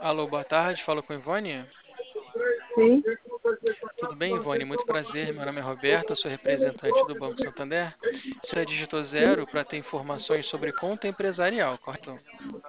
Alô, boa tarde, falo com Ivone. Sim, Tudo bem, Ivone? Muito prazer, meu nome é Roberto, eu sou representante do Banco Santander. Você digitou zero para ter informações sobre conta empresarial, correto?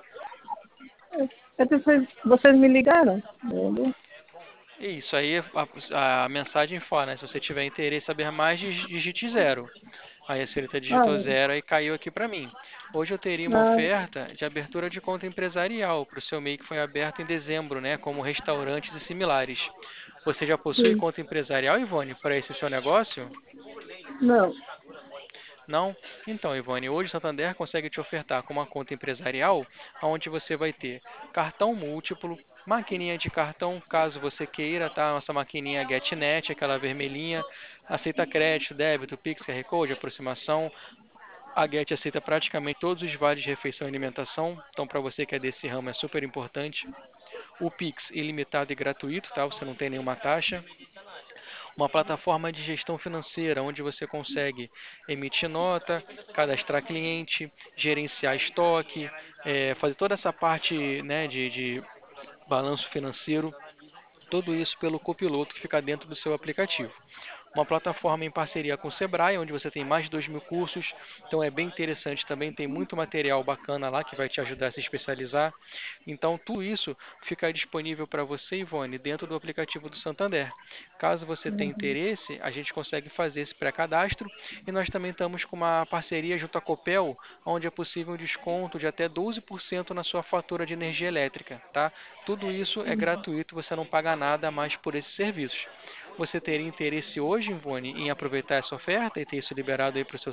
vocês me ligaram? Isso aí, a mensagem fala, né? Se você tiver interesse em saber mais, digite zero. Aí a senhorita Ah, digitou zero e caiu aqui para mim. Hoje eu teria uma ah, oferta de abertura de conta empresarial para o seu MEI que foi aberto em dezembro, né? Como restaurantes e similares. Você já possui sim. conta empresarial, Ivone, para esse seu negócio? Não. Não? Então, Ivone, hoje o Santander consegue te ofertar com uma conta empresarial, onde você vai ter cartão múltiplo, maquininha de cartão, caso você queira, tá? Nossa maquininha GetNet, aquela vermelhinha, aceita crédito, débito, Pix, QR Code, aproximação. A Get aceita praticamente todos os vales de refeição e alimentação, então para você que é desse ramo é super importante. O Pix ilimitado e gratuito, tá? Você não tem nenhuma taxa. Uma plataforma de gestão financeira, onde você consegue emitir nota, cadastrar cliente, gerenciar estoque, fazer toda essa parte, né, de balanço financeiro, tudo isso pelo copiloto que fica dentro do seu aplicativo. Uma plataforma em parceria com o Sebrae, onde você tem mais de 2.000 cursos, então é bem interessante também, tem muito material bacana lá que vai te ajudar a se especializar. Então tudo isso fica disponível para você, Ivone, dentro do aplicativo do Santander. Caso você tenha interesse, a gente consegue fazer esse pré-cadastro e nós também estamos com uma parceria junto à Copel, onde é possível um desconto de até 12% na sua fatura de energia elétrica, tá? Tudo isso é gratuito, você não paga nada a mais por esses serviços. Você teria interesse hoje, Ivone, em aproveitar essa oferta e ter isso liberado aí para o seu